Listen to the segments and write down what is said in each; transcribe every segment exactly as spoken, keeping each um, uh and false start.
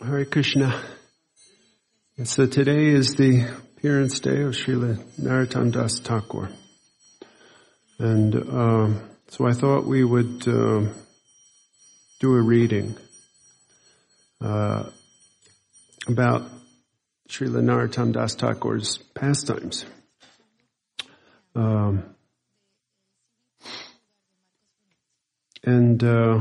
Hare Krishna. And so today is the appearance day of Srila Narottam Das Thakur. And uh, so I thought we would uh, do a reading uh, about Srila Narottam Das Thakur's pastimes. Um, and uh,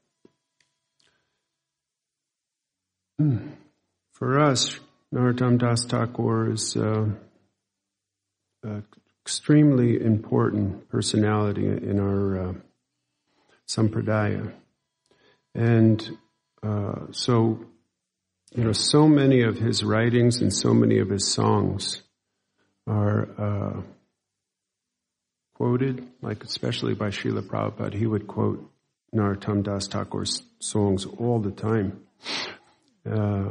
for us, Narottam Das Thakur is uh, an extremely important personality in our uh, sampradaya. And uh, so, you know, so many of his writings and so many of his songs are uh, quoted, like especially by Srila Prabhupada. He would quote Narottam Das Thakur's songs all the time. Uh,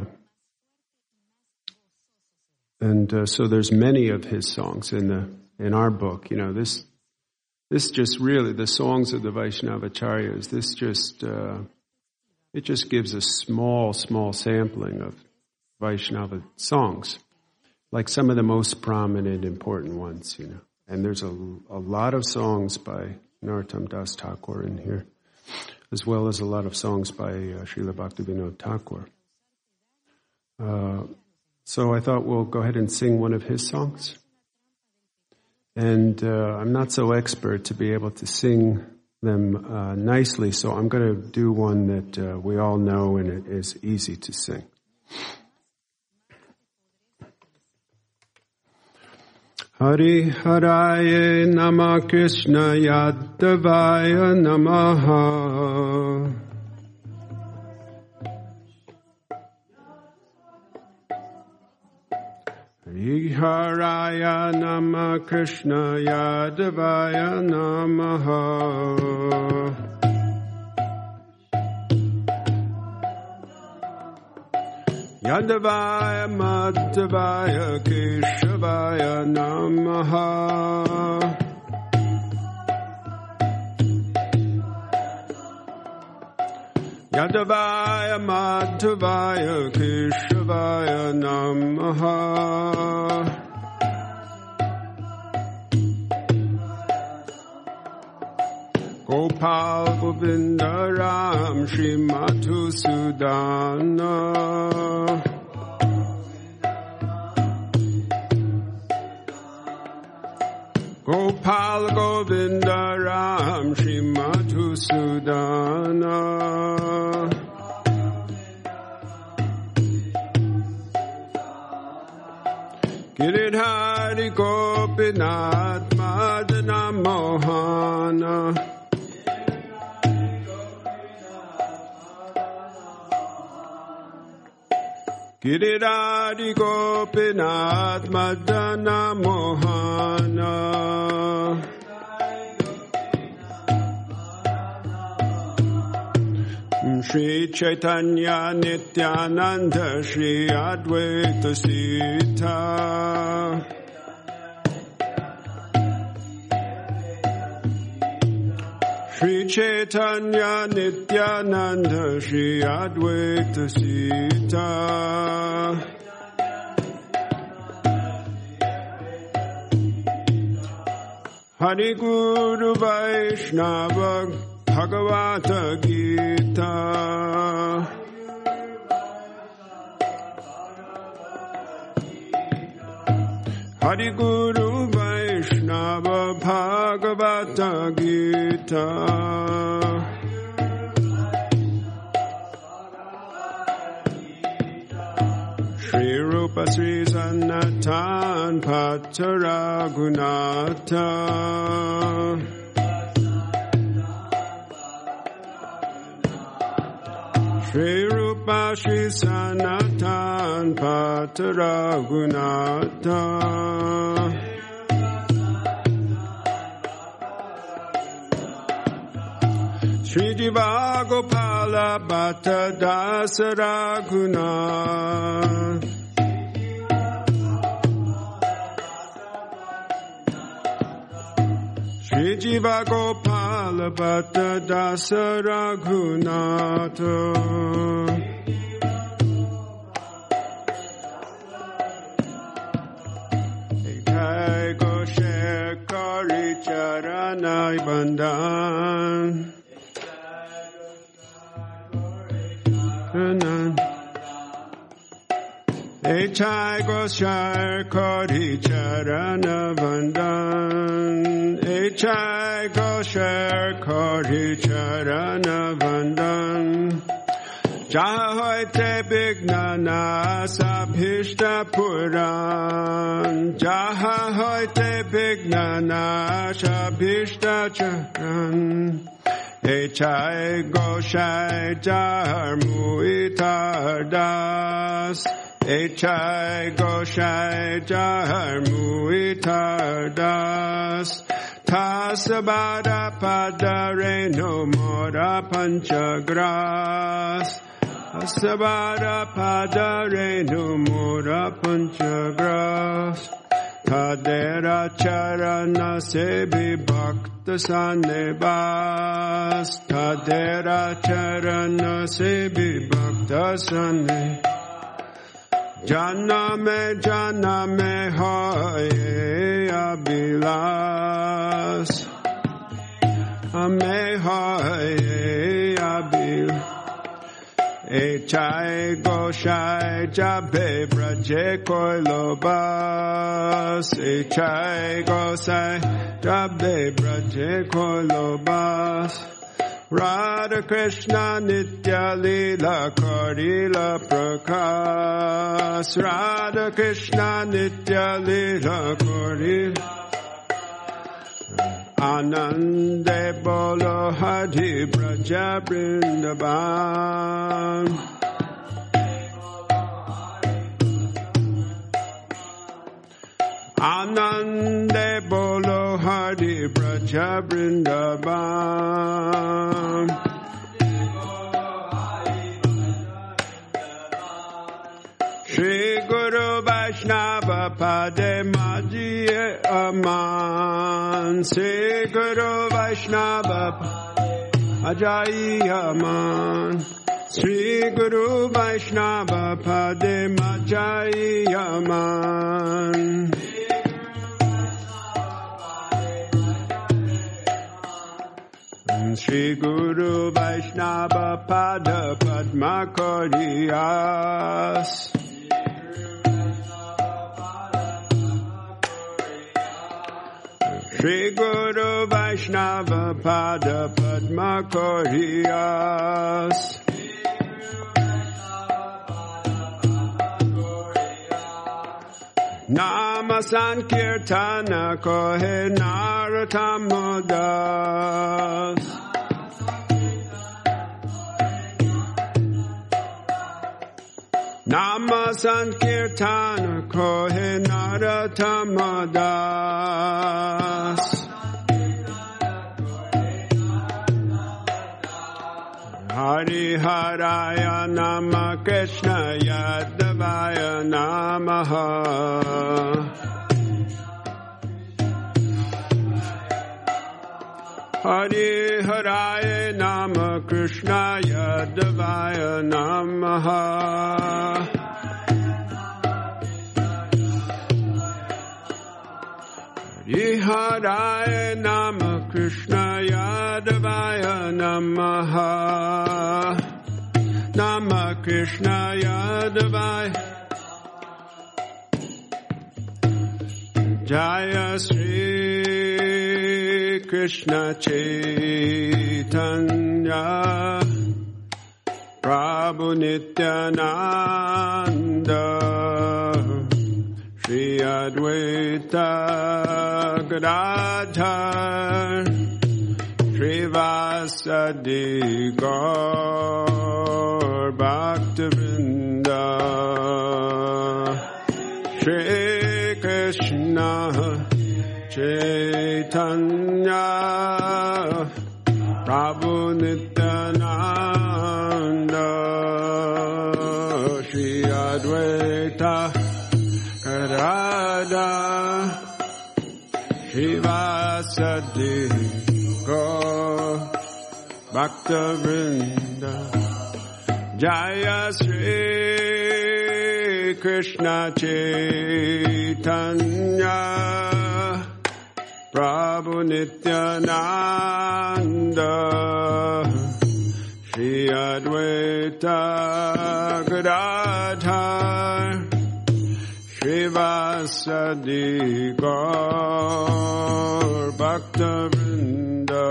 and uh, so there's many of his songs in the in our book. You know, this this just really the songs of the Vaishnavacharyas. This just uh, it just gives a small small sampling of Vaishnava songs, like some of the most prominent, important ones. You know, and there's a a lot of songs by Narottam Das Thakur in here, as well as a lot of songs by uh, Srila Bhaktivinoda Thakur. Uh, so I thought we'll go ahead and sing one of his songs. And uh, I'm not so expert to be able to sing them uh, nicely, so I'm going to do one that uh, we all know and it is easy to sing. Hari Haraye Nama Krishna Yadavaya Namaha. Hari Haraya Nama Krishna Yadavaya Namaha. Yadavaya Madhavaya Keshavaya Namaha. Yadavaya Madhavaya Keshavaya Namaha. Gopal Govinda Ram Shri Madhusudana. Gopal Govinda Ram Shri Madhusudana. Giridhari Gopinath Madana Mohana. Giridhari Gopinath Madana Mohana. Shri Chaitanya Nityananda Shri Advaita Sita. Shri Chaitanya Nityananda Shri Advaita Sita. Hari Guru Vaishnava Bhagavata Gita. Hari Guru Vaishnava Bhagavata Gita. Shri Rupa Sri Sanatan Patara Gunata. Shri Rupa Shri Sanatan Patara Gunata. Shri Jiva Gopala Bhatta Dasa Raghunath. Shri Jiva Gopala Bhatta Dasa Raghunatha. Bandhan. Echai Goshar Kori Charana Bandhan. Echai Goshar Kori Charana Bandhan. Jahoite Bignana Sabhishta Puran. Jahoite Bignana Sabhishta Charan. Echai Goshai Jar Muitar Das. Echai Goshai Jar Muitar Das. Tasabada Padare No Mora Panchagras. Tasabada Padare No Mora Panchagras. Tadera Charana Sebi Bhakta Sanebas. Tadera Charana Sebi Bhakta Sanebas. Janame Janame Hoye Abilas. Ame Hoye Abilas. Echai Goshai Jabe Braje Koilobas. Echai Goshai Jabe Braje Koilobas. Radha Krishna Nitya Lila Karila Prakas. Radha Krishna Nitya Lila Karila. Anande Bolo Hari Braja Vrindavan. Anande Bolo Hari Braja Vrindavan. Shri Guru Vaishnava Pade Majiye Aman. Shri Guru Vaishnava Ajayi Aman. Shri Guru Vaishnava Pade Majayi Aman. Shri Guru Vaishnava Pada Padma Koriyas. Shri Guru Vaishnava Pada Padma Koriyas. Nama Sankirtana Kohe Naratamodas. Nama Sankirtana Kohe Naratamodas. Hari Haraya Nama Krishna Yadavaya Namaha. Hari Haraya Nama Krishna Yadavaya Namaha. Hari Haraya Nama Krishna Yadavaya Namaha. Nama Krishna Yadavaya. Jaya Sri Krishna Chaitanya Prabhu Nityananda Shri Advaita Gadadhar Srivasadi Gaur Bhaktivinoda Shri Krishna Chaitanya Prabhu Nityananda Shri Advaita Gadadhar Srivasadi Gaur Bhaktivinoda Jaya Sri Krishna Chaitanya Prabhu Nityananda, Shri Advaita Gadadhar, Srivasadi Gaur Bhaktavrinda.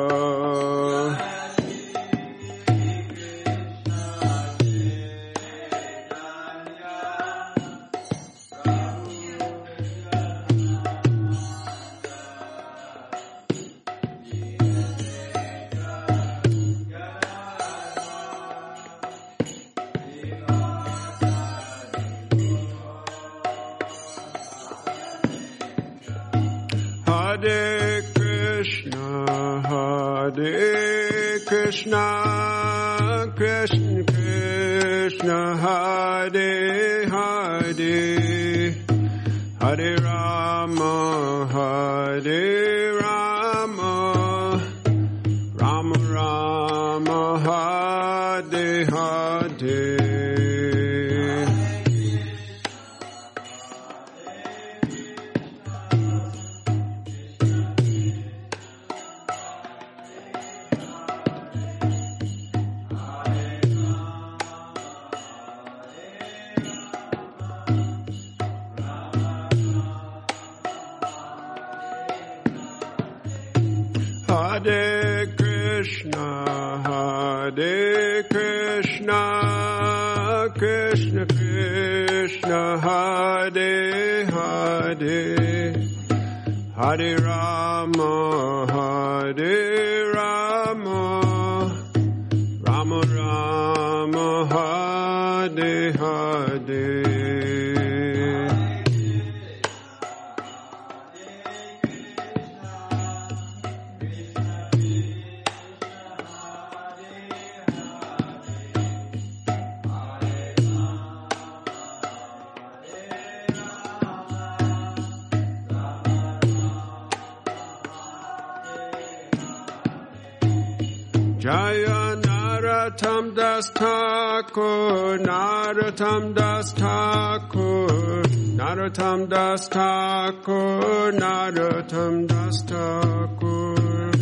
Hare Krishna, Hare Krishna, Krishna Krishna, Hare Hare, Hare Rama, Hare Rama, Rama Rama, Hare Hare. Hare Krishna, Hare Krishna, Krishna Krishna, Hare Hare, Hare Rama, Hare Rama, Rama Rama, Hare Hare. Jaya Narottam Das Thakur, Narottam Das Thakur, Narottam Das Thakur, Narottam Das Thakur.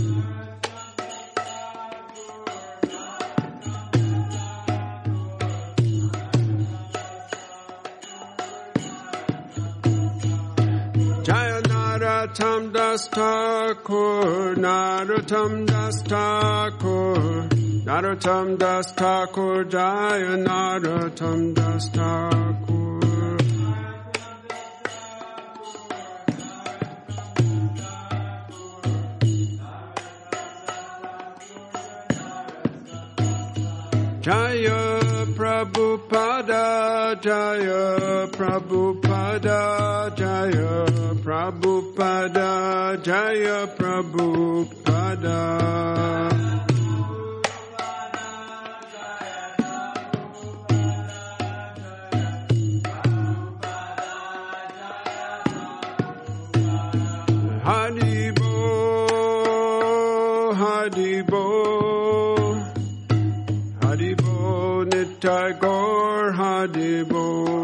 Jaya Narottam Das Thakur, Narottam Das Thakur, Narottam Das Thakur, Jaya Narottam Das Thakur. Jaya Prabhupada, Jaya Prabhupada, Jaya Prabhupada, Jaya Prabhupada. Haribo, Haribo, Haribo, Nitai Gaur, Haribo.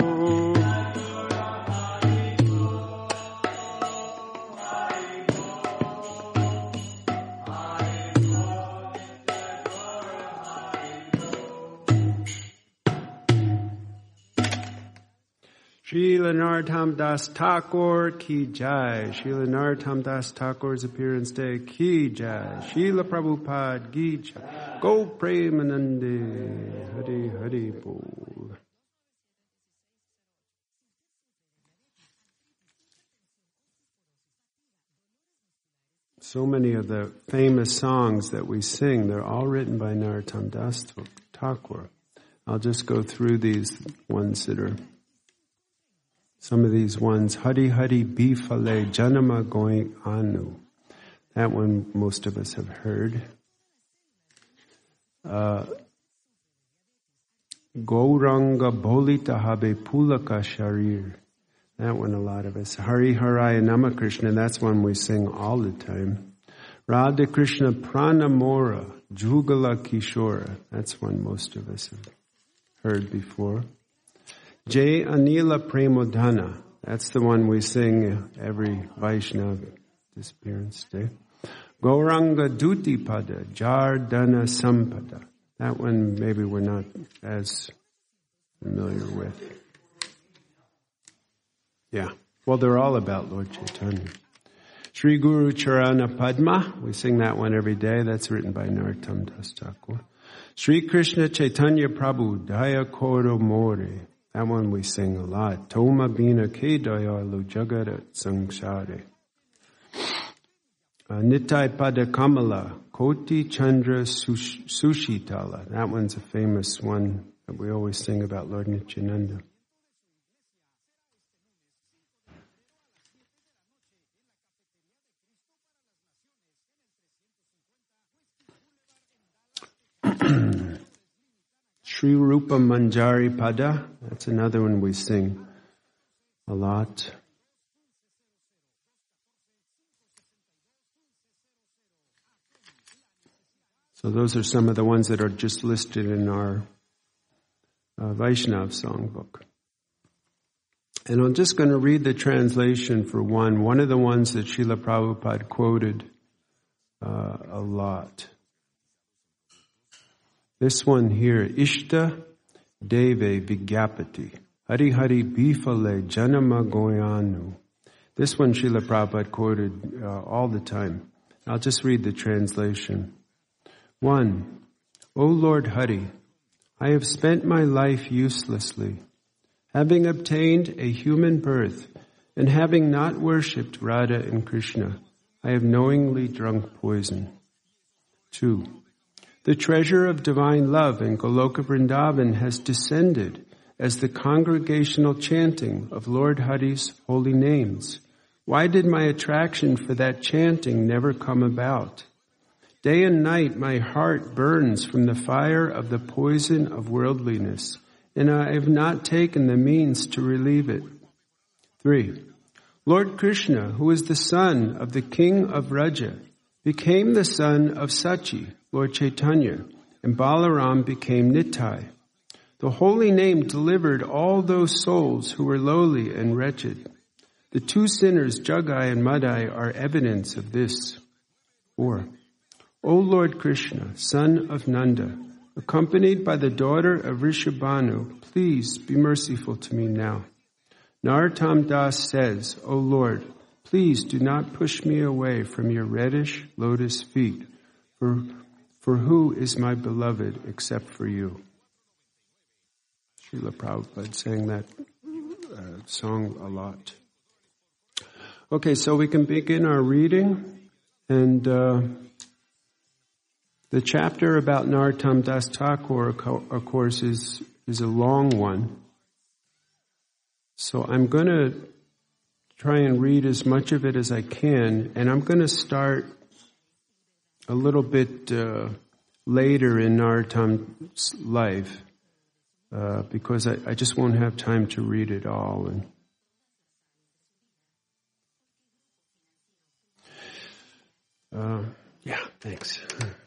Srila Narottam Das Thakur ki jai. Srila Narottam Das Thakur's appearance day ki jai. Srila Prabhupada ki jai. Go Premanande. Hari Hari Bol. So many of the famous songs that we sing, they're all written by Narottam Das Thakur. I'll just go through these ones that are some of these ones. Hari Hari Bifale Janama Going Anu. That one most of us have heard. Uh, Gauranga Bolita Habe Pulaka Sharir. That one a lot of us. Hari Haraya Namakrishna. That's one we sing all the time. Radha Krishna Pranamora Jugala Kishora. That's one most of us have heard before. Jai Anila Premodhana. That's the one we sing every Vaishnava disappearance day. Gauranga Dutipada, Jardana Sampada. That one maybe we're not as familiar with. Yeah. Well, they're all about Lord Chaitanya. Sri Guru Charana Padma. We sing that one every day. That's written by Narottam Das Thakur. Sri Krishna Chaitanya Prabhu Daya Koro More. That one we sing a lot. Toma Bina Ke Dayalu Jagarat Samsare. Uh, Nitai Pada Kamala, Koti Chandra Sushitala. That one's a famous one that we always sing about Lord Nityananda. Sri Rupa Manjari Pada. That's another one we sing a lot. So those are some of the ones that are just listed in our uh, Vaishnav songbook. And I'm just going to read the translation for one. One of the ones that Srila Prabhupada quoted uh, a lot. This one here, Ishta Deve Vigyapati, Hari Hari Bifale Janama Goyanu. This one Srila Prabhupada quoted uh, all the time. I'll just read the translation. One, O Lord Hari, I have spent my life uselessly, having obtained a human birth, and having not worshipped Radha and Krishna, I have knowingly drunk poison. Two, the treasure of divine love in Goloka Vrindavan has descended as the congregational chanting of Lord Hari's holy names. Why did my attraction for that chanting never come about? Day and night my heart burns from the fire of the poison of worldliness, and I have not taken the means to relieve it. Three, Lord Krishna, who is the son of the king of Vraja, became the son of Sachi, Lord Chaitanya, and Balaram became Nittai. The holy name delivered all those souls who were lowly and wretched. The two sinners, Jagai and Madai, are evidence of this. Four, O Lord Krishna, son of Nanda, accompanied by the daughter of Rishabhanu, please be merciful to me now. Narottam Das says, O Lord, please do not push me away from your reddish lotus feet, for, for who is my beloved except for you? Srila Prabhupada sang that uh, song a lot. Okay, so we can begin our reading, and uh, the chapter about Narottam Das Thakur, of course, is, is a long one. So I'm going to try and read as much of it as I can, and I'm going to start a little bit uh, later in Narottam's life, uh, because I, I just won't have time to read it all. And uh, yeah, thanks.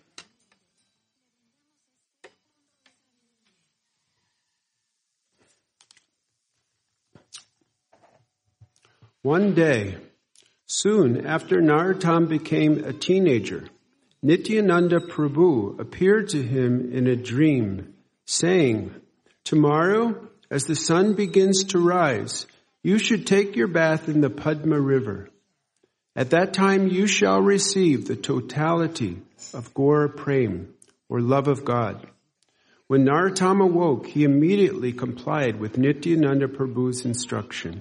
One day, soon after Narottam became a teenager, Nityananda Prabhu appeared to him in a dream, saying, Tomorrow, as the sun begins to rise, you should take your bath in the Padma River. At that time you shall receive the totality of Gaura Prem, or love of God. When Narottam awoke, he immediately complied with Nityananda Prabhu's instruction.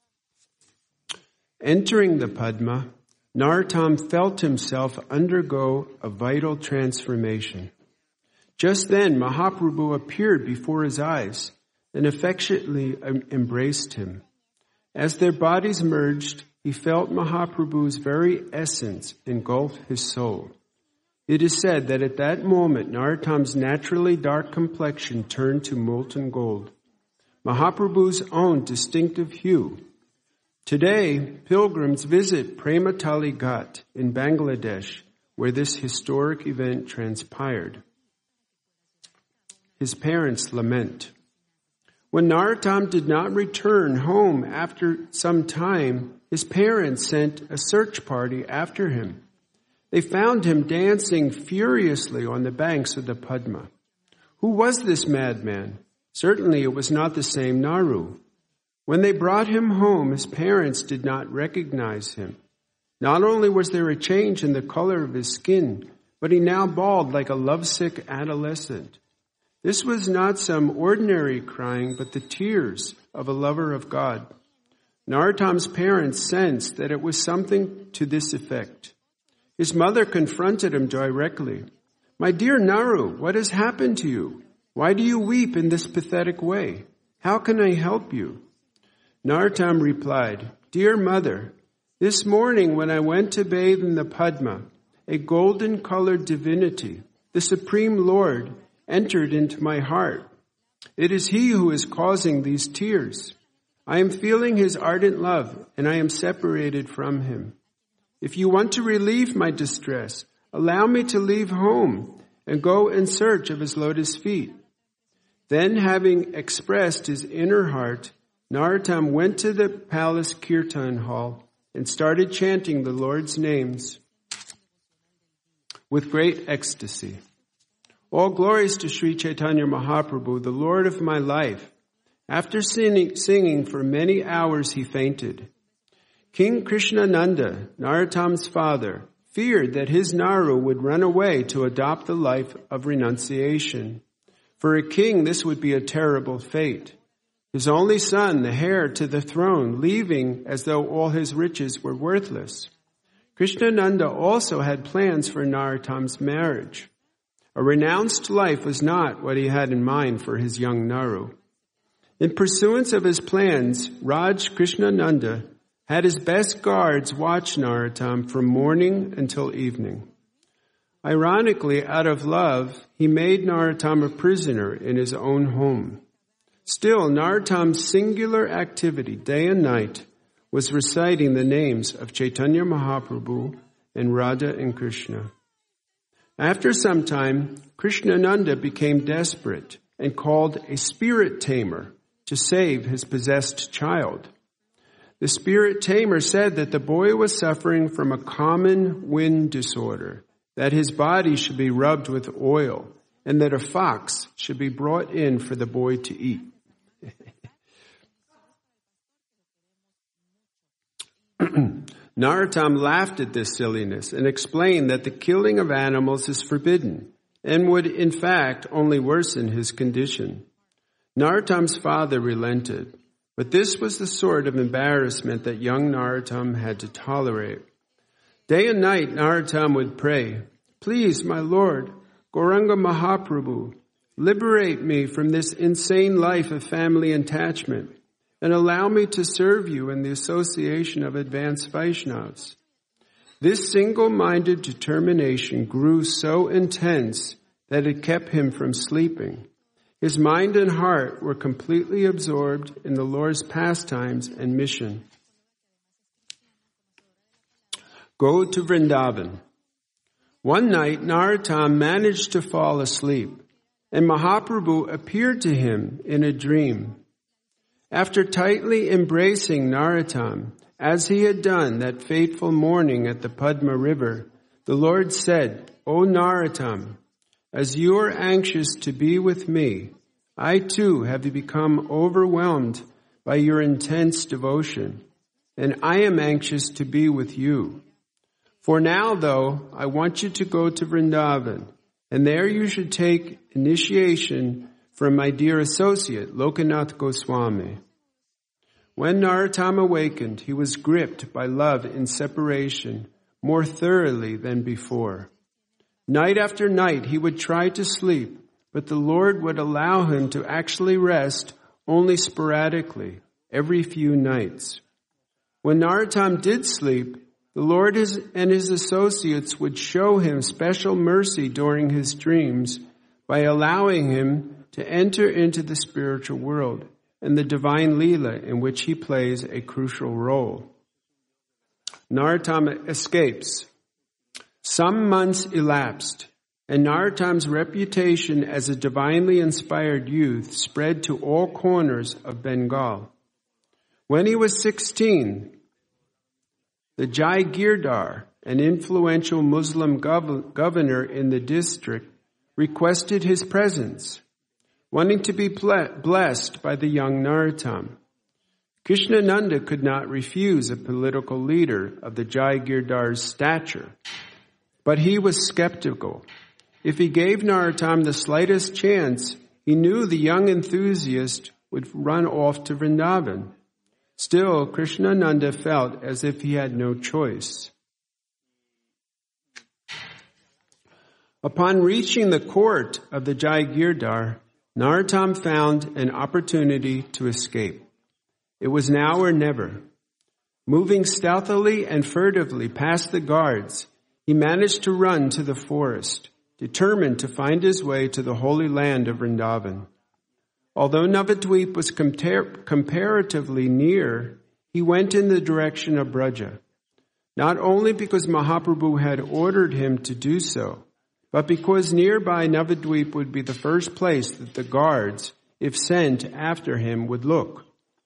Entering the Padma, Narottam felt himself undergo a vital transformation. Just then, Mahaprabhu appeared before his eyes and affectionately embraced him. As their bodies merged, he felt Mahaprabhu's very essence engulf his soul. It is said that at that moment, Narottam's naturally dark complexion turned to molten gold, Mahaprabhu's own distinctive hue. Today, pilgrims visit Prematali Ghat in Bangladesh, where this historic event transpired. His parents lament. When Narottam did not return home after some time, his parents sent a search party after him. They found him dancing furiously on the banks of the Padma. Who was this madman? Certainly it was not the same Naru. When they brought him home, his parents did not recognize him. Not only was there a change in the color of his skin, but he now bawled like a lovesick adolescent. This was not some ordinary crying, but the tears of a lover of God. Narottam's parents sensed that it was something to this effect. His mother confronted him directly. "My dear Naru, what has happened to you? Why do you weep in this pathetic way? How can I help you?" Narottam replied, "Dear mother, this morning when I went to bathe in the Padma, a golden-colored divinity, the Supreme Lord, entered into my heart. It is he who is causing these tears. I am feeling his ardent love, and I am separated from him. If you want to relieve my distress, allow me to leave home and go in search of his lotus feet." Then, having expressed his inner heart, Narottam went to the palace kirtan hall and started chanting the Lord's names with great ecstasy. All glories to Sri Chaitanya Mahaprabhu, the Lord of my life. After singing, singing for many hours, he fainted. King Krishnananda, Narottam's father, feared that his Naru would run away to adopt the life of renunciation. For a king, this would be a terrible fate. His only son, the heir to the throne, leaving as though all his riches were worthless. Krishnananda also had plans for Narottam's marriage. A renounced life was not what he had in mind for his young Naru. In pursuance of his plans, Raj Krishnananda had his best guards watch Narottam from morning until evening. Ironically, out of love, he made Narottam a prisoner in his own home. Still, Narottam's singular activity, day and night, was reciting the names of Chaitanya Mahaprabhu and Radha and Krishna. After some time, Krishnananda became desperate and called a spirit tamer to save his possessed child. The spirit tamer said that the boy was suffering from a common wind disorder, that his body should be rubbed with oil, and that a fox should be brought in for the boy to eat. Narottam laughed at this silliness and explained that the killing of animals is forbidden and would, in fact, only worsen his condition. Narottam's father relented, but this was the sort of embarrassment that young Narottam had to tolerate. Day and night, Narottam would pray, "Please, my Lord, Gauranga Mahaprabhu, liberate me from this insane life of family attachment and allow me to serve you in the association of advanced Vaishnavas." This single-minded determination grew so intense that it kept him from sleeping. His mind and heart were completely absorbed in the Lord's pastimes and mission. Go to Vrindavan. One night, Narottam managed to fall asleep, and Mahaprabhu appeared to him in a dream. After tightly embracing Narottam, as he had done that fateful morning at the Padma River, the Lord said, "O Narottam, as you are anxious to be with me, I too have become overwhelmed by your intense devotion, and I am anxious to be with you. For now, though, I want you to go to Vrindavan, and there you should take initiation from my dear associate, Lokanath Goswami." When Narottam awakened, he was gripped by love in separation more thoroughly than before. Night after night, he would try to sleep, but the Lord would allow him to actually rest only sporadically, every few nights. When Narottam did sleep, the Lord and his associates would show him special mercy during his dreams by allowing him to enter into the spiritual world and the divine Leela in which he plays a crucial role. Narottam escapes. Some months elapsed, and Narottam's reputation as a divinely inspired youth spread to all corners of Bengal. When he was sixteen, the Jaigirdar, an influential Muslim gov- governor in the district, requested his presence, wanting to be ble- blessed by the young Narottam. Krishnananda could not refuse a political leader of the Jaigirdar's stature, but he was skeptical. If he gave Narottam the slightest chance, he knew the young enthusiast would run off to Vrindavan. Still, Krishnananda felt as if he had no choice. Upon reaching the court of the Jaigirdar, Narottam found an opportunity to escape. It was now or never. Moving stealthily and furtively past the guards, he managed to run to the forest, determined to find his way to the holy land of Vrindavan. Although Navadvip was compar- comparatively near, he went in the direction of Braja, not only because Mahaprabhu had ordered him to do so, but because nearby Navadvip would be the first place that the guards, if sent after him, would look.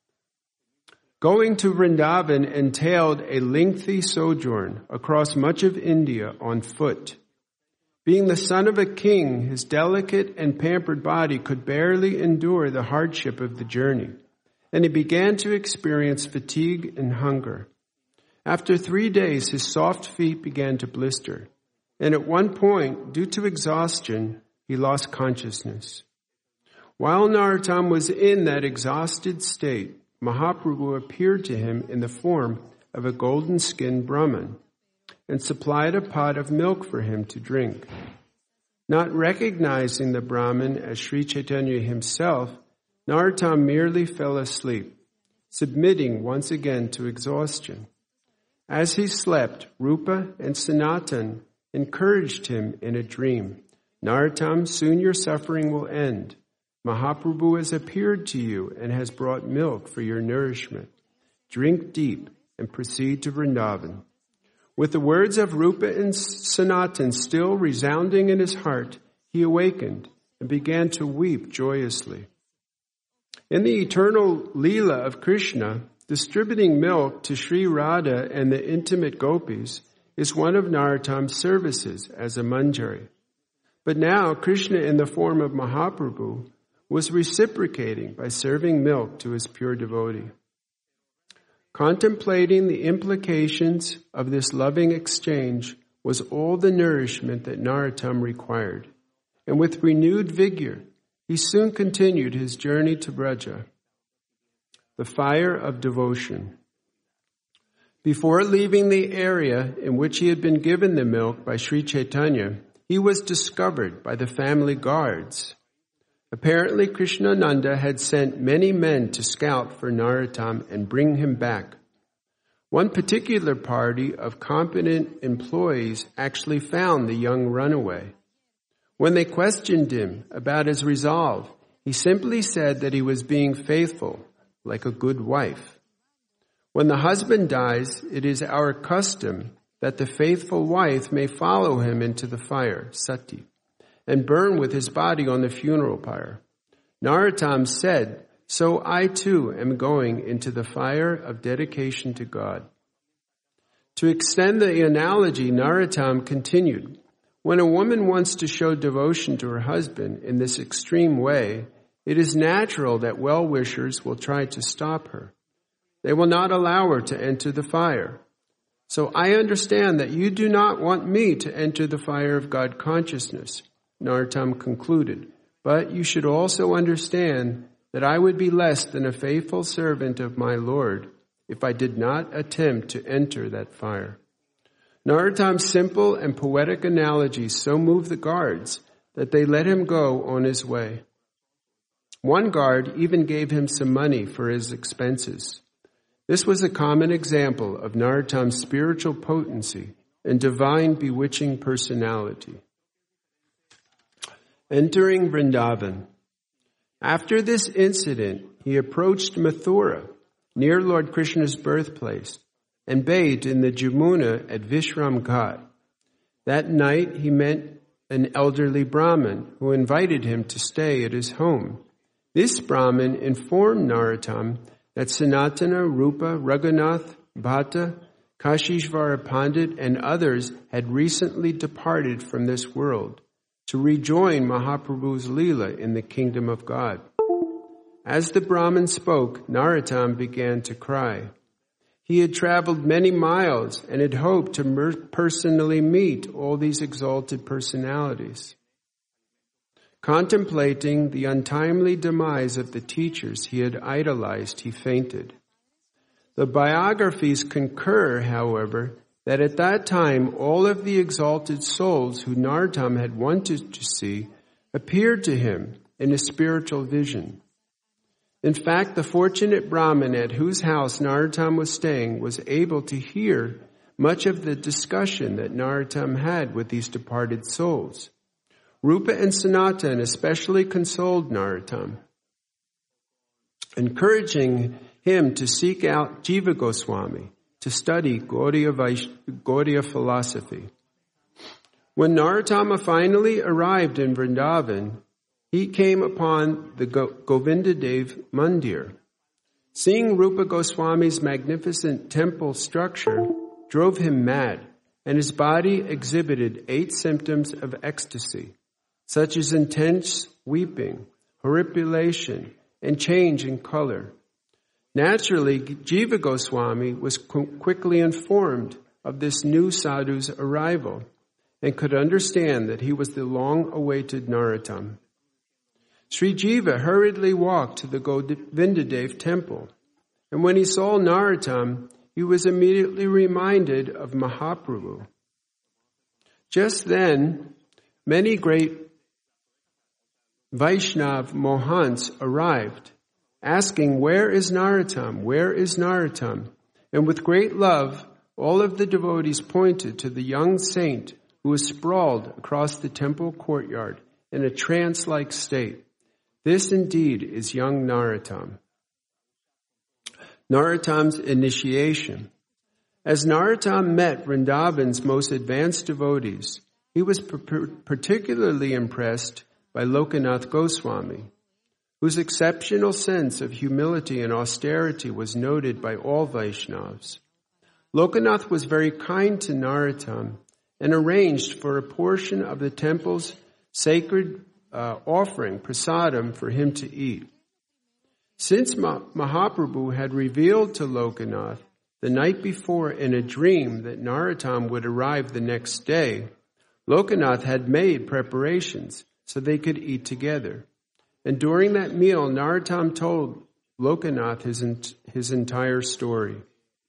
Going to Vrindavan entailed a lengthy sojourn across much of India on foot. Being the son of a king, his delicate and pampered body could barely endure the hardship of the journey, and he began to experience fatigue and hunger. After three days, his soft feet began to blister, and at one point, due to exhaustion, he lost consciousness. While Narottam was in that exhausted state, Mahaprabhu appeared to him in the form of a golden-skinned Brahmin and supplied a pot of milk for him to drink. Not recognizing the Brahmin as Sri Chaitanya himself, Narottam merely fell asleep, submitting once again to exhaustion. As he slept, Rupa and Sanatan encouraged him in a dream. Narottam, soon your suffering will end. Mahaprabhu has appeared to you and has brought milk for your nourishment. Drink deep and proceed to Vrindavan. With the words of Rupa and Sanatan still resounding in his heart, he awakened and began to weep joyously. In the eternal Leela of Krishna, distributing milk to Sri Radha and the intimate gopis is one of Narottam's services as a manjari. But now Krishna, in the form of Mahaprabhu, was reciprocating by serving milk to his pure devotee. Contemplating the implications of this loving exchange was all the nourishment that Narottam required, and with renewed vigor, he soon continued his journey to Braja. The fire of devotion. Before leaving the area in which he had been given the milk by Sri Chaitanya, he was discovered by the family guards. Apparently, Krishnananda had sent many men to scout for Narottam and bring him back. One particular party of competent employees actually found the young runaway. When they questioned him about his resolve, he simply said that he was being faithful, like a good wife. When the husband dies, it is our custom that the faithful wife may follow him into the fire, sati, and burn with his body on the funeral pyre. Narottam said, so I too am going into the fire of dedication to God. To extend the analogy, Narottam continued, when a woman wants to show devotion to her husband in this extreme way, it is natural that well-wishers will try to stop her. They will not allow her to enter the fire. So I understand that you do not want me to enter the fire of God consciousness, Narottam concluded, but you should also understand that I would be less than a faithful servant of my Lord if I did not attempt to enter that fire. Narottam's simple and poetic analogies so moved the guards that they let him go on his way. One guard even gave him some money for his expenses. This was a common example of Narottam's spiritual potency and divine bewitching personality. Entering Vrindavan. After this incident, he approached Mathura, near Lord Krishna's birthplace, and bathed in the Jamuna at Vishram Ghat. That night, he met, an elderly Brahmin who invited him to stay at his home. This Brahmin informed Narottam that Sanatana, Rupa, Raghunath, Bhatta, Kashishvara Pandit, and others had recently departed from this world to rejoin Mahaprabhu's Leela in the kingdom of God. As the Brahmin spoke, Narottam began to cry. He had traveled many miles and had hoped to mer- personally meet all these exalted personalities. Contemplating the untimely demise of the teachers he had idolized, he fainted. The biographies concur, however, that at that time all of the exalted souls who Narottam had wanted to see appeared to him in a spiritual vision. In fact, the fortunate Brahmin at whose house Narottam was staying was able to hear much of the discussion that Narottam had with these departed souls. Rupa and Sanatana especially consoled Narottam, encouraging him to seek out Jiva Goswami to study Gaudiya, Vaish- Gaudiya philosophy. When Narottama finally arrived in Vrindavan, he came upon the Go- Govindadev Mandir. Seeing Rupa Goswami's magnificent temple structure drove him mad, and his body exhibited eight symptoms of ecstasy, such as intense weeping, horripilation, and change in color. Naturally, Jiva Goswami was qu- quickly informed of this new sadhu's arrival and could understand that he was the long-awaited Narottam. Sri Jiva hurriedly walked to the Govindadev temple, and when he saw Narottam, he was immediately reminded of Mahaprabhu. Just then, many great Vaishnav Mohants arrived, asking, "Where is Narottam? Where is Narottam?" And with great love, all of the devotees pointed to the young saint who was sprawled across the temple courtyard in a trance-like state. This indeed is young Narottam. Narottam's initiation. As Narottam met Vrindavan's most advanced devotees, he was particularly impressed by Lokanath Goswami, whose exceptional sense of humility and austerity was noted by all Vaishnavas. Lokanath was very kind to Narottam and arranged for a portion of the temple's sacred uh, offering, prasadam, for him to eat. Since Ma- Mahaprabhu had revealed to Lokanath the night before in a dream that Narottam would arrive the next day, Lokanath had made preparations so they could eat together. And during that meal, Narottam told Lokanath his, his entire story.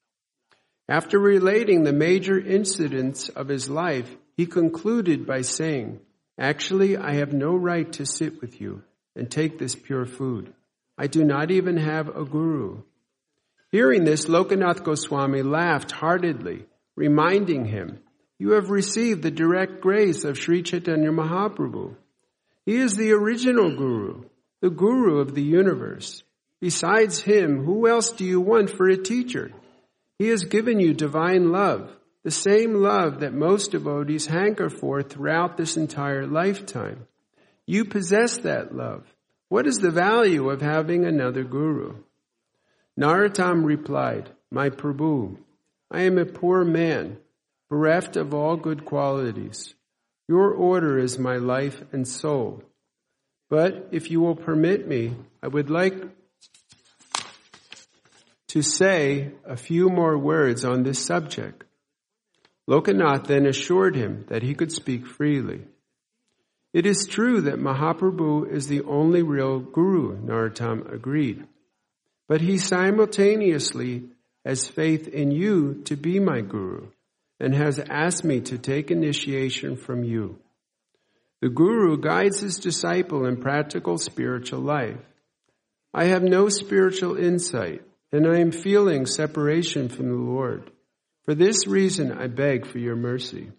After relating the major incidents of his life, he concluded by saying, "Actually, I have no right to sit with you and take this pure food. I do not even have a guru." Hearing this, Lokanath Goswami laughed heartedly, reminding him, "You have received the direct grace of Sri Chaitanya Mahaprabhu. He is the original guru, the guru of the universe. Besides him, who else do you want for a teacher? He has given you divine love, the same love that most devotees hanker for throughout this entire lifetime. You possess that love. What is the value of having another guru?" Narottam replied, "My Prabhu, I am a poor man, bereft of all good qualities. Your order is my life and soul. But if you will permit me, I would like to say a few more words on this subject." Lokanath then assured him that he could speak freely. "It is true that Mahaprabhu is the only real guru," Narottam agreed. "But he simultaneously has faith in you to be my guru and has asked me to take initiation from you. The guru guides his disciple in practical spiritual life. I have no spiritual insight, and I am feeling separation from the Lord. For this reason, I beg for your mercy."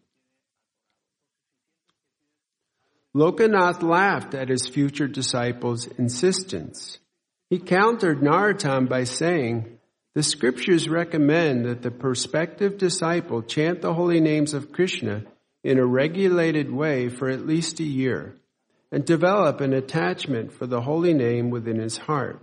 Lokanath laughed at his future disciple's insistence. He countered Narottam by saying, "The scriptures recommend that the prospective disciple chant the holy names of Krishna in a regulated way for at least a year and develop an attachment for the holy name within his heart.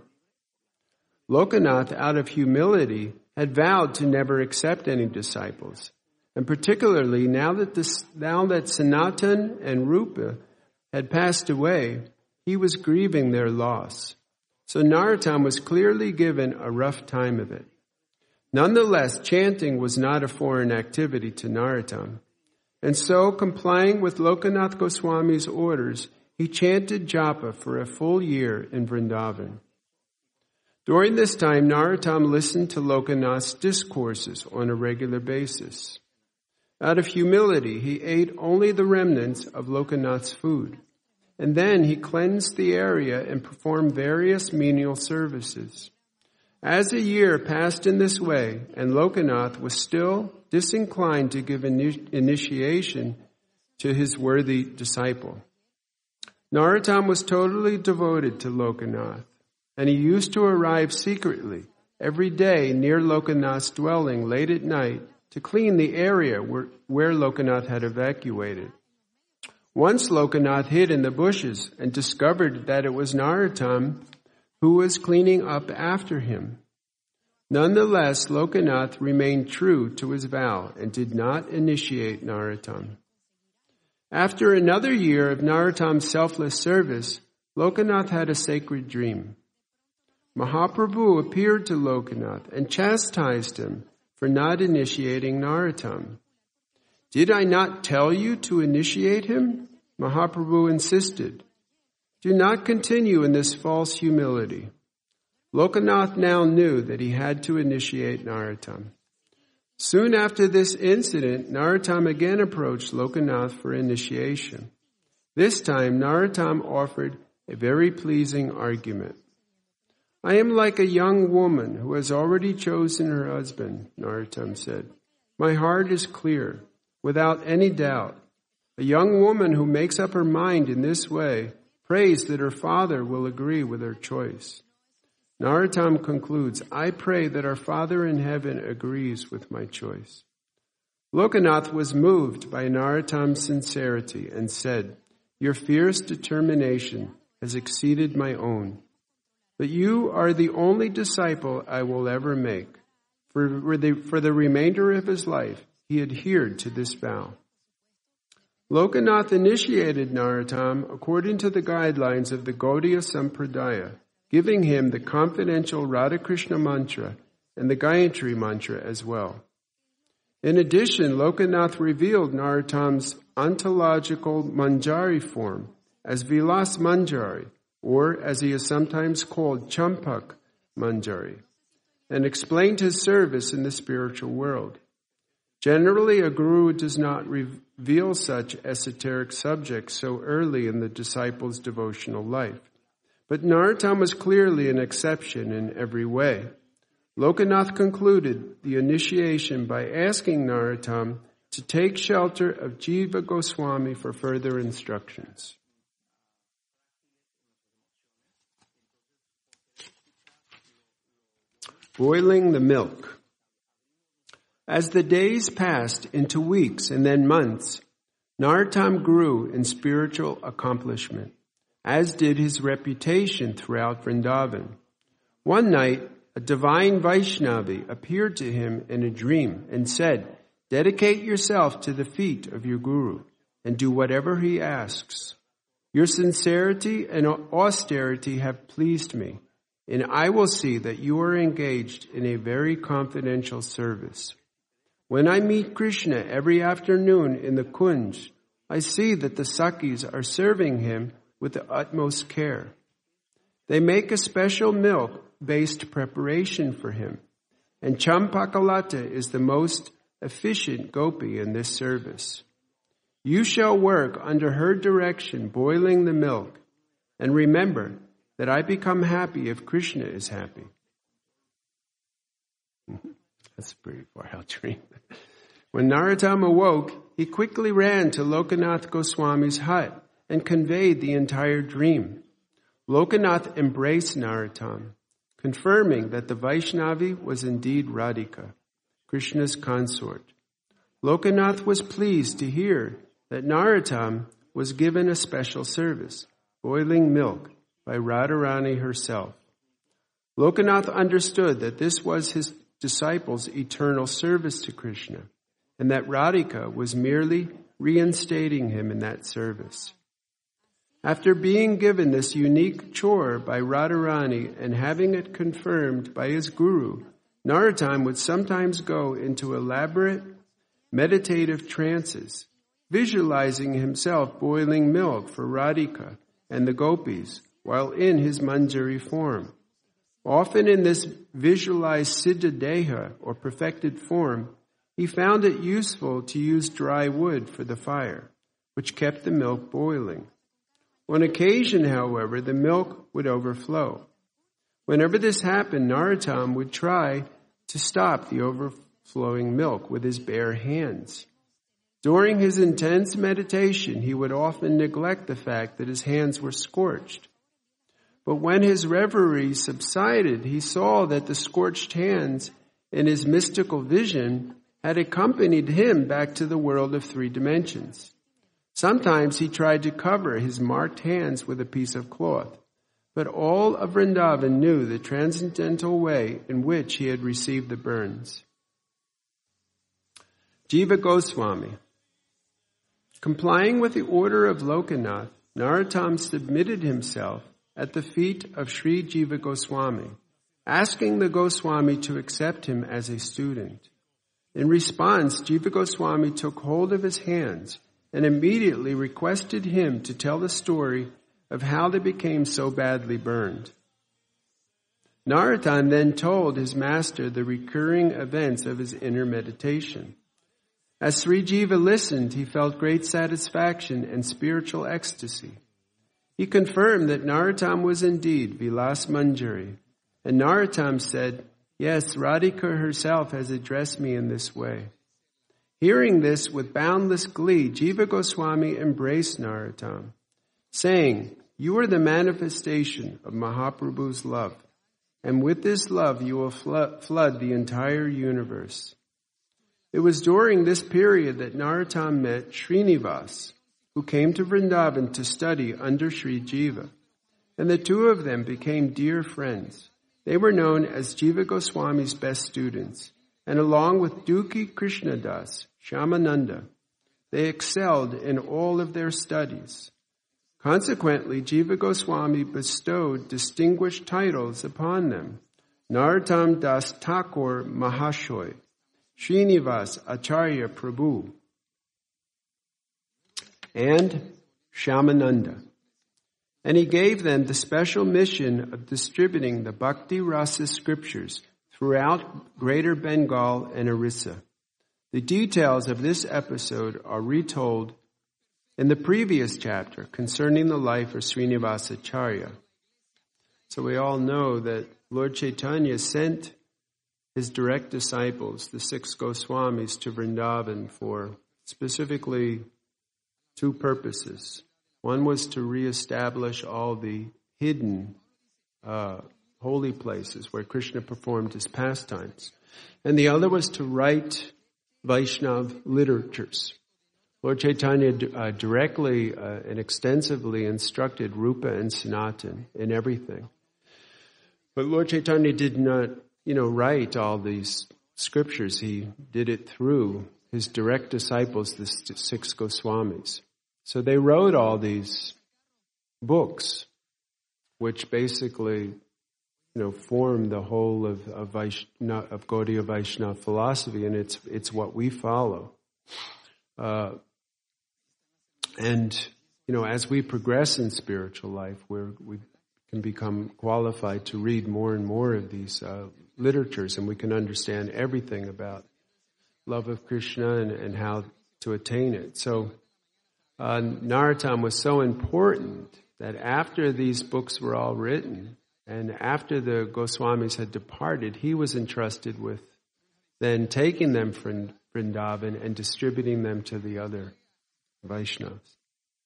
Lokanath, out of humility, had vowed to never accept any disciples, and particularly now that, this, now that Sanatan and Rupa had passed away, he was grieving their loss. So Narottam was clearly given a rough time of it. Nonetheless, chanting was not a foreign activity to Narottam. And so, complying with Lokanath Goswami's orders, he chanted japa for a full year in Vrindavan. During this time, Narottam listened to Lokanath's discourses on a regular basis. Out of humility, he ate only the remnants of Lokanath's food. And then he cleansed the area and performed various menial services. As a year passed in this way, and Lokanath was still disinclined to give ini- initiation to his worthy disciple, Narottam was totally devoted to Lokanath, and he used to arrive secretly every day near Lokanath's dwelling late at night to clean the area where, where Lokanath had evacuated. Once Lokanath hid in the bushes and discovered that it was Narottam who was cleaning up after him. Nonetheless, Lokanath remained true to his vow and did not initiate Narottam. After another year of Narottam's selfless service, Lokanath had a sacred dream. Mahaprabhu appeared to Lokanath and chastised him for not initiating Narottam. "Did I not tell you to initiate him?" Mahaprabhu insisted. "Do not continue in this false humility." Lokanath now knew that he had to initiate Narottam. Soon after this incident, Narottam again approached Lokanath for initiation. This time, Narottam offered a very pleasing argument. "I am like a young woman who has already chosen her husband," Narottam said. "My heart is clear, without any doubt. A young woman who makes up her mind in this way prays that her father will agree with her choice." Narottam concludes, "I pray that our Father in heaven agrees with my choice." Lokanath was moved by Narottam's sincerity and said, "Your fierce determination has exceeded my own. But you are the only disciple I will ever make." For the, for the remainder of his life, he adhered to this vow. Lokanath initiated Narottam according to the guidelines of the Gaudiya Sampradaya, giving him the confidential Radha Krishna mantra and the Gayatri mantra as well. In addition, Lokanath revealed Narottam's ontological Manjari form as Vilas Manjari, or as he is sometimes called Champak Manjari, and explained his service in the spiritual world. Generally, a guru does not reveal such esoteric subjects so early in the disciple's devotional life. But Narottam was clearly an exception in every way. Lokanath concluded the initiation by asking Narottam to take shelter of Jiva Goswami for further instructions. Boiling the milk. As the days passed into weeks and then months, Narottam grew in spiritual accomplishment, as did his reputation throughout Vrindavan. One night, a divine Vaishnavi appeared to him in a dream and said, "Dedicate yourself to the feet of your guru and do whatever he asks. Your sincerity and austerity have pleased me, and I will see that you are engaged in a very confidential service. When I meet Krishna every afternoon in the Kunj, I see that the Sakhis are serving him with the utmost care. They make a special milk-based preparation for him, and Champakalata is the most efficient gopi in this service. You shall work under her direction, boiling the milk, and remember that I become happy if Krishna is happy." That's a pretty wild dream. When Narottam awoke, he quickly ran to Lokanath Goswami's hut and conveyed the entire dream. Lokanath embraced Narottam, confirming that the Vaishnavi was indeed Radhika, Krishna's consort. Lokanath was pleased to hear that Narottam was given a special service, boiling milk, by Radharani herself. Lokanath understood that this was his disciples' eternal service to Krishna, and that Radhika was merely reinstating him in that service. After being given this unique chore by Radharani and having it confirmed by his guru, Narottam would sometimes go into elaborate meditative trances, visualizing himself boiling milk for Radhika and the gopis while in his Manjari form. Often in this visualized Siddhadeha or perfected form, he found it useful to use dry wood for the fire, which kept the milk boiling. On occasion, however, the milk would overflow. Whenever this happened, Narottam would try to stop the overflowing milk with his bare hands. During his intense meditation, he would often neglect the fact that his hands were scorched. But when his reverie subsided, he saw that the scorched hands in his mystical vision had accompanied him back to the world of three dimensions. Sometimes he tried to cover his marked hands with a piece of cloth, but all of Vrindavan knew the transcendental way in which he had received the burns. Jiva Goswami. Complying with the order of Lokanath, Narottam submitted himself at the feet of Sri Jiva Goswami, asking the Goswami to accept him as a student. In response, Jiva Goswami took hold of his hands and immediately requested him to tell the story of how they became so badly burned. Narottam then told his master the recurring events of his inner meditation. As Sri Jiva listened, he felt great satisfaction and spiritual ecstasy. He confirmed that Narottam was indeed Vilas Manjari, and Narottam said, "Yes, Radhika herself has addressed me in this way." Hearing this with boundless glee, Jiva Goswami embraced Narottam, saying, "You are the manifestation of Mahaprabhu's love, and with this love you will flood, flood the entire universe." It was during this period that Narottam met Srinivas, who came to Vrindavan to study under Sri Jiva, and the two of them became dear friends. They were known as Jiva Goswami's best students, and along with Dukhi Krishnadas, Shyamananda, they excelled in all of their studies. Consequently, Jiva Goswami bestowed distinguished titles upon them: Narottam Das Thakur Mahashoy, Srinivas Acharya Prabhu, and Shyamananda. And he gave them the special mission of distributing the Bhakti Rasa scriptures throughout Greater Bengal and Orissa. The details of this episode are retold in the previous chapter concerning the life of Srinivas Acharya. So we all know that Lord Chaitanya sent his direct disciples, the six Goswamis, to Vrindavan for specifically two purposes. One was to reestablish all the hidden uh, holy places where Krishna performed his pastimes. And the other was to write Vaishnav literatures. Lord Chaitanya uh, directly uh, and extensively instructed Rupa and Sanatan in everything. But Lord Chaitanya did not, you know, write all these scriptures. He did it through his direct disciples, the six Goswamis. So they wrote all these books, which basically, you know, form the whole of of, Vaishnav, of Gaudiya Vaishnava philosophy, and it's it's what we follow. Uh, and you know, as we progress in spiritual life, we're, we can become qualified to read more and more of these uh, literatures, and we can understand everything about love of Krishna and, and how to attain it. So. Uh, Narottam was so important that after these books were all written and after the Goswamis had departed, he was entrusted with then taking them from Vrindavan and distributing them to the other Vaishnavas.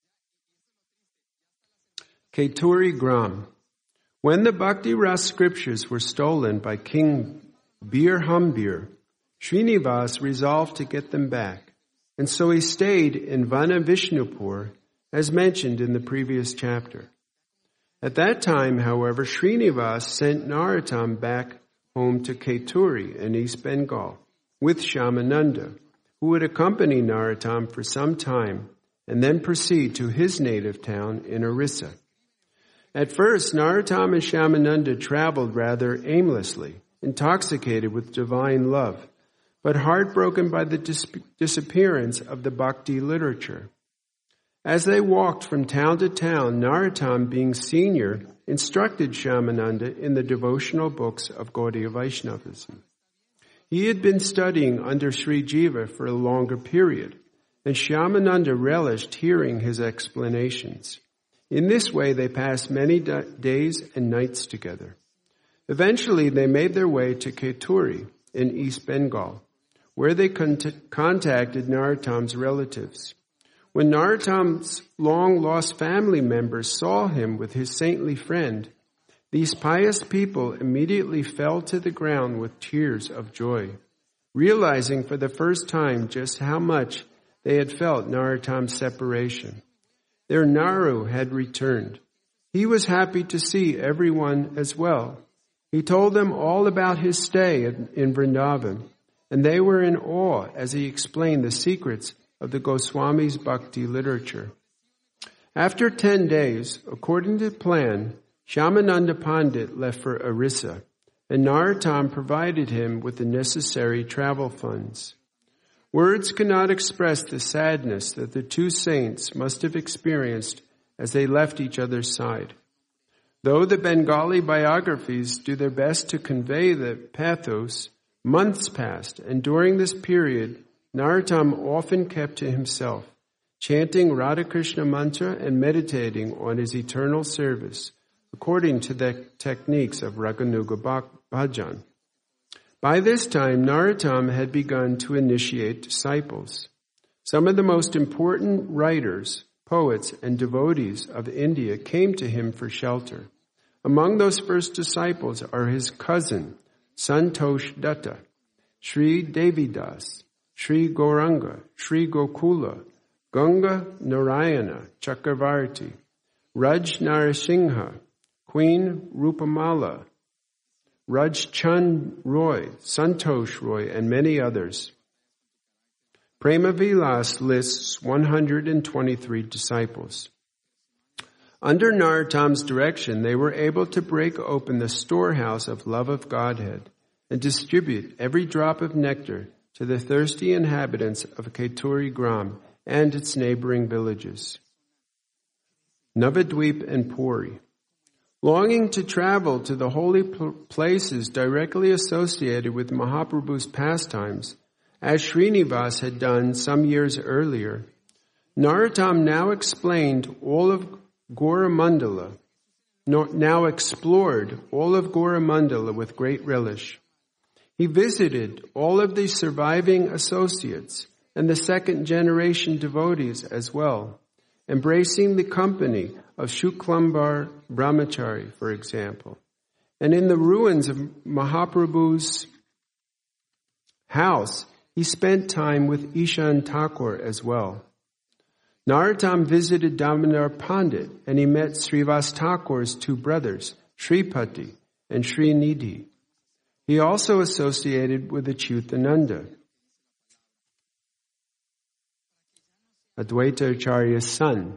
Keturi Gram. When the Bhakti Ras scriptures were stolen by King Bir Hambir, Srinivas resolved to get them back. and so he stayed in Vana Vishnupur, as mentioned in the previous chapter. At that time, however, Srinivas sent Narottam back home to Keturi in East Bengal with Shyamananda, who would accompany Narottam for some time and then proceed to his native town in Orissa. At first, Narottam and Shyamananda traveled rather aimlessly, intoxicated with divine love, but heartbroken by the dis- disappearance of the bhakti literature. As they walked from town to town, Narottam, being senior, instructed Shyamananda in the devotional books of Gaudiya Vaishnavism. He had been studying under Sri Jiva for a longer period, and Shyamananda relished hearing his explanations. In this way, they passed many da- days and nights together. Eventually, they made their way to Keturi in East Bengal, where they con- contacted Narottam's relatives. When Narottam's long-lost family members saw him with his saintly friend, these pious people immediately fell to the ground with tears of joy, realizing for the first time just how much they had felt Narottam's separation. Their Naru had returned. He was happy to see everyone as well. He told them all about his stay in, in Vrindavan, and they were in awe as he explained the secrets of the Goswami's bhakti literature. After ten days, according to plan, Shyamananda Pandit left for Orissa, and Narottam provided him with the necessary travel funds. Words cannot express the sadness that the two saints must have experienced as they left each other's side. Though the Bengali biographies do their best to convey the pathos, months passed, and during this period, Narottam often kept to himself, chanting Radhakrishna mantra and meditating on his eternal service, according to the techniques of Raganuga Bhajan. By this time, Narottam had begun to initiate disciples. Some of the most important writers, poets, and devotees of India came to him for shelter. Among those first disciples are his cousin, Santosh Datta, Sri Devidas, Sri Gauranga, Sri Gokula, Ganga Narayana Chakravarti, Raj Narasingha, Queen Rupamala, Raj Chand Roy, Santosh Roy, and many others. Prema Vilas lists one hundred twenty-three disciples. Under Narottam's direction, they were able to break open the storehouse of love of Godhead and distribute every drop of nectar to the thirsty inhabitants of Keturi Gram and its neighboring villages. Navadvip and Puri. Longing to travel to the holy places directly associated with Mahaprabhu's pastimes, as Srinivas had done some years earlier, Narottam now explained all of Gauramandala, now explored all of Gauramandala with great relish. He visited all of the surviving associates and the second generation devotees as well, embracing the company of Shuklambar Brahmachari, for example. And in the ruins of Mahaprabhu's house, he spent time with Ishan Thakur as well. Narottam visited Damodar Pandit, and he met Srivas Thakur's two brothers, Sripati and Srinidhi. He also associated with Achyutananda, Advaita Acharya's son.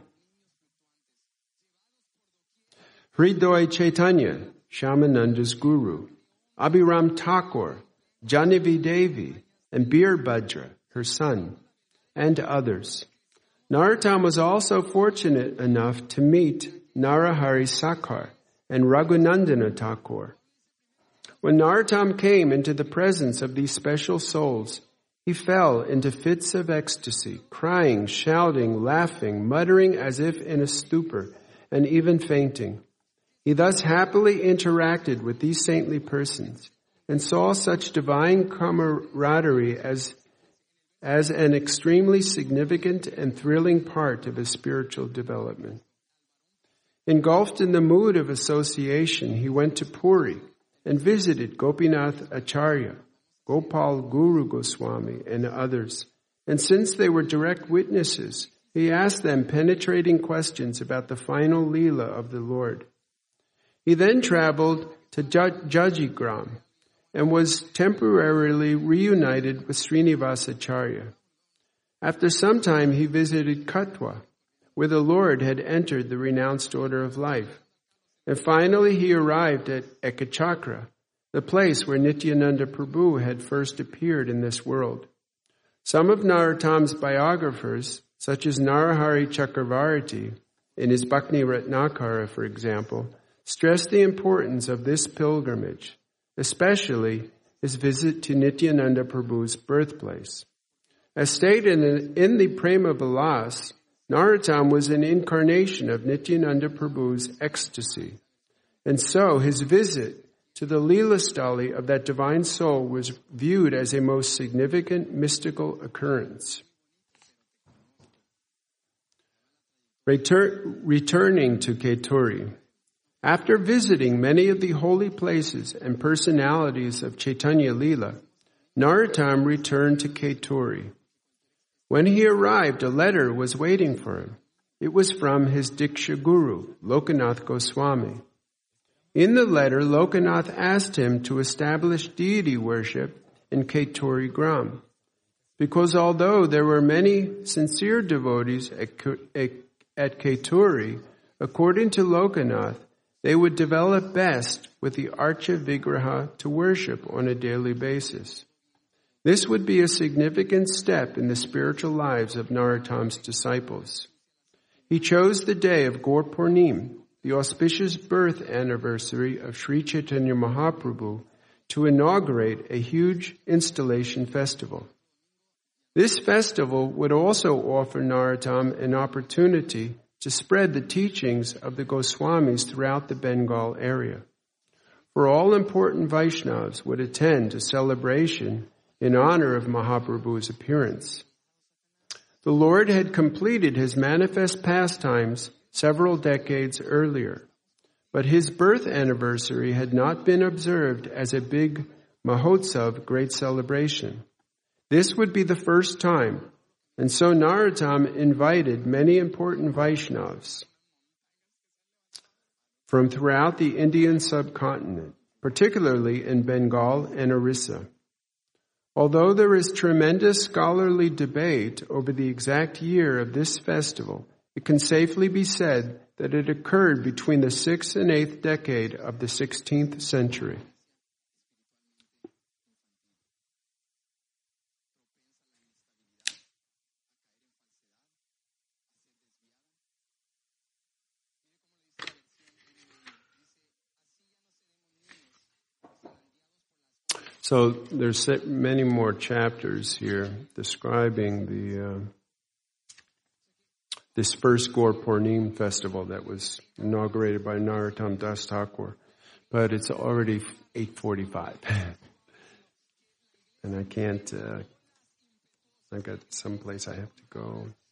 Hridoy Chaitanya, Shyamananda's guru, Abhiram Thakur, Janavi Devi, and Birbhadra, her son, and others. Narottam was also fortunate enough to meet Narahari Sakhar and Raghunandana Thakur. When Narottam came into the presence of these special souls, he fell into fits of ecstasy, crying, shouting, laughing, muttering as if in a stupor, and even fainting. He thus happily interacted with these saintly persons and saw such divine camaraderie as, as an extremely significant and thrilling part of his spiritual development. Engulfed in the mood of association, he went to Puri and visited Gopinath Acharya, Gopal Guru Goswami, and others, And since they were direct witnesses, he asked them penetrating questions about the final Leela of the Lord. He then traveled to Jajigram and was temporarily reunited with Srinivasacharya. After some time, he visited Katwa, where the Lord had entered the renounced order of life. And finally, he arrived at Ekachakra, the place where Nityananda Prabhu had first appeared in this world. Some of Narottam's biographers, such as Narahari Chakravarti, in his Bhakti Ratnakara, for example, stress the importance of this pilgrimage, especially his visit to Nityananda Prabhu's birthplace. As stated in, in the Prema Vilas, Narottam was an incarnation of Nityananda Prabhu's ecstasy, and so his visit to the Leela Stali of that divine soul was viewed as a most significant mystical occurrence. Retur- returning to Keturi, after visiting many of the holy places and personalities of Chaitanya Leela, Narottam returned to Keturi. When he arrived, a letter was waiting for him. It was from his Diksha Guru, Lokanath Goswami. In the letter, Lokanath asked him to establish deity worship in Keturi Gram, because although there were many sincere devotees at, at Keturi, according to Lokanath, they would develop best with the Archa Vigraha to worship on a daily basis. This would be a significant step in the spiritual lives of Narottam's disciples. He chose the day of Gaur Purnim, the auspicious birth anniversary of Sri Chaitanya Mahaprabhu, to inaugurate a huge installation festival. This festival would also offer Narottam an opportunity to spread the teachings of the Goswamis throughout the Bengal area. For all important Vaishnavas would attend a celebration in honor of Mahaprabhu's appearance. The Lord had completed his manifest pastimes several decades earlier, but his birth anniversary had not been observed as a big Mahotsav, great celebration. This would be the first time, and so Narottam invited many important Vaishnavas from throughout the Indian subcontinent, particularly in Bengal and Orissa. Although there is tremendous scholarly debate over the exact year of this festival, it can safely be said that it occurred between the sixth and eighth decade of the sixteenth century. So there's many more chapters here describing the uh, this first Gaur Purnim festival that was inaugurated by Narottam Das Thakur. But it's already eight forty-five. And I can't, uh, I got someplace I have to go.